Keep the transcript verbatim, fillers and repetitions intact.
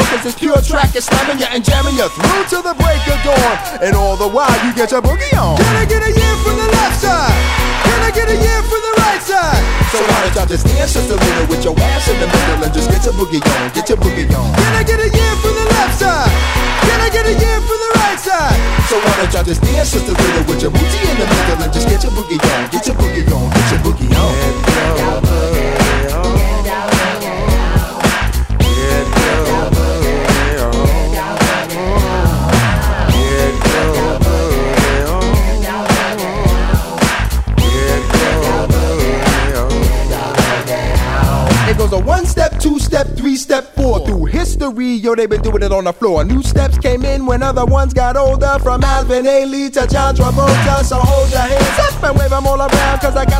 cause it's pure track, it's slamming ya and jamming ya through to the break of dawn. And all the while you get your boogie on. Can I get a yeah from the left side? Can I get a yeah from the right side? So why don't y'all just dance just a little with your ass in the middle and just get your boogie on, get your boogie on. Can I get a yeah from the left side? Can I get a yeah from the right side? So why don't y'all just dance just a little with your booty in the middle and just get your boogie on, get your boogie on, get your boogie on. Get your boogie on. It goes a one step, two step, three step, four. Through history, yo, they been doing it on the floor. New steps came in when other ones got older. From Alvin Ailey to John Travolta. So hold your hands up and wave them all around, cause I got